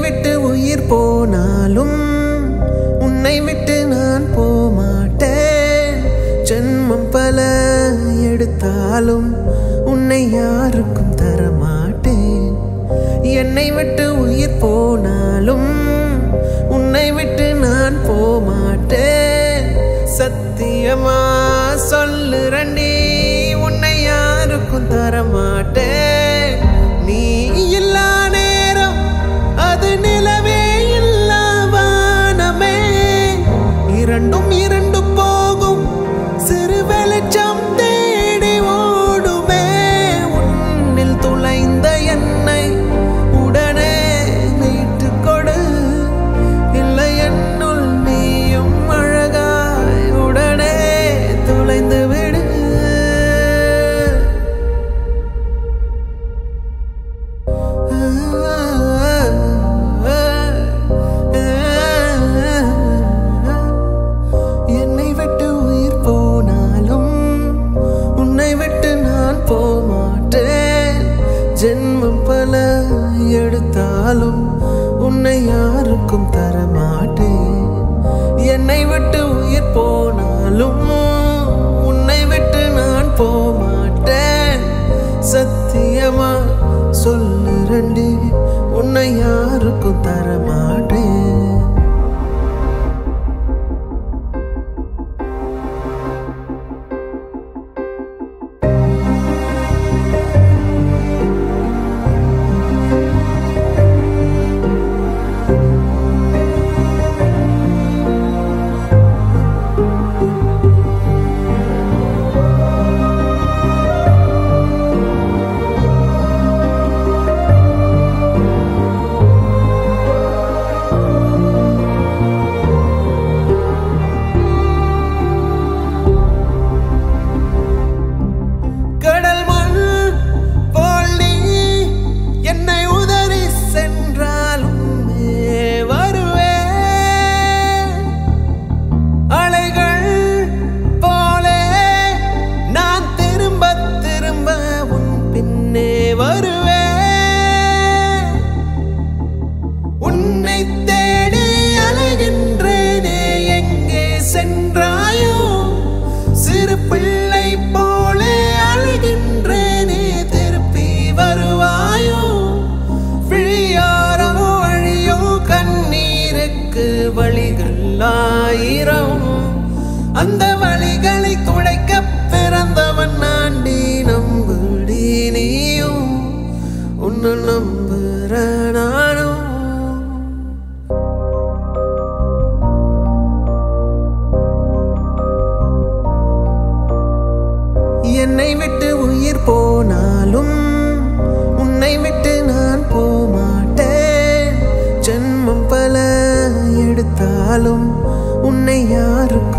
விட்டு உயிர் போனாலும் உன்னை விட்டு நான் போமாட்டேன். ஜென்மம் பல எடுத்தாலும் உன்னை யாருக்கும் தரமாட்டேன். என்னை விட்டு உயிர் போனாலும் உன்னை விட்டு நான் போமாட்டேன். சத்தியமா சொல்லுறண்டி, உன்னை யாருக்கும் தரமாட்டேன். நீ இல்லா நேரம் அது நிலவே இல்லா வானமே, இரண்டும் இரண்டு போகும் சிறு வெளிச்சம் தேடி ஓடுமே. உன்னில் துளைந்த என்னை உடனே மீட்டு கொடு, இல்லை என்னுள் நீயும் அழகாய் உடனே துளைந்து விடு. என்னை விட்டு உயிர் போனாலும் உன்னை விட்டு நான் போமாட்டேன். ஜென்மம் பல எடுத்தாலும் உன்னை யாருக்கும் தரமாட்டேன். என்னை விட்டு உயிர் போனாலும் உன்னை விட்டு நான் போமாட்டேன். சத்தியமா சொல்லுறண்டி, உன்னை யாருக்கும் தரமாட்டேன். உன்னை தேடி அலைகின்றேனே, எங்கே சென்றாயோ? சிறு பிள்ளை போலே அழுகின்றேனே, திருப்பி வருவாயோ? விழியாரோ வழியோ கண்ணீருக்கு வழிகள் ஆயிரம், அந்த வழிகளை துடைக்க பிறந்தவன் நாண்டி. நம்புடி நீயும், உன்னை நம்புற நானும். என்னை விட்டு உயிர் போனாலும் உன்னை விட்டு நான் போமாட்டேன். ஜென்மம் பல எடுத்தாலும் உன்னை யாரும்